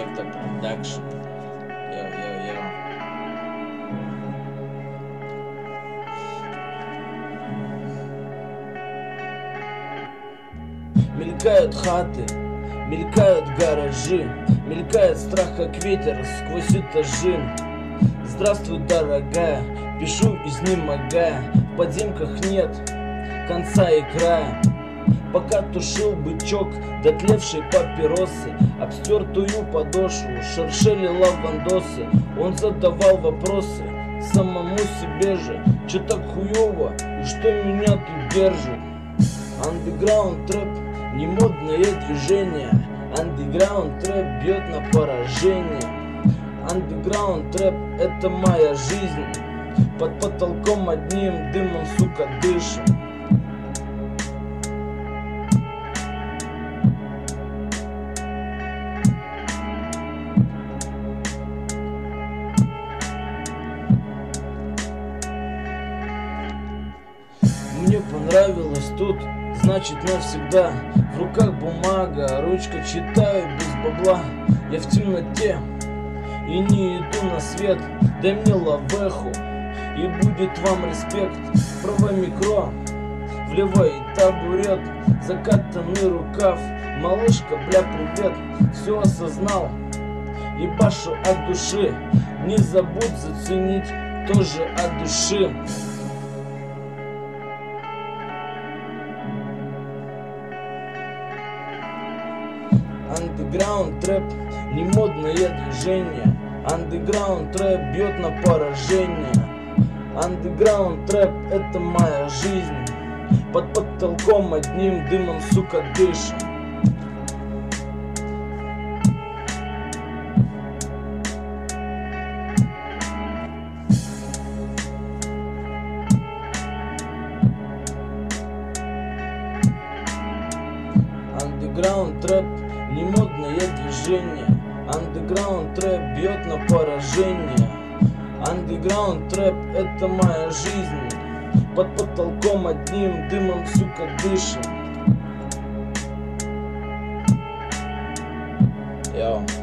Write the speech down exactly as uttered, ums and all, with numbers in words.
Ghetto Production. Йо-йо-йо. Мелькают хаты, мелькают гаражи, мелькает страх, как ветер сквозь этажи. Здравствуй, дорогая, пишу изнемогая, в подземках нет конца и края. Пока тушил бычок дотлевшей папиросы, обстертую подошву шершели лавандосы. Он задавал вопросы самому себе же: чё так хуёво и что меня тут держит? Андеграунд рэп — не модное движение, андеграунд рэп бьет на поражение. Андеграунд рэп — это моя жизнь, под потолком одним дымом, сука, дышим. Мне понравилось тут, значит навсегда. В руках бумага, ручка, читаю без бабла. Я в темноте и не иду на свет. Дай мне лавеху, и будет вам респект. Правое микро, влево и табурет, закатанный рукав. Малышка, бля, привет, все осознал, ебашу от души. Не забудь заценить тоже от души. Андеграунд рэп — не модное движение, андеграунд рэп бьет на поражение. Андеграунд рэп — это моя жизнь, под потолком одним дымом, сука, дышим. Андеграунд рэп — не модное движение, андеграунд рэп бьет на поражение. Андеграунд рэп — это моя жизнь, под потолком одним дымом, сука, дышим. Йо.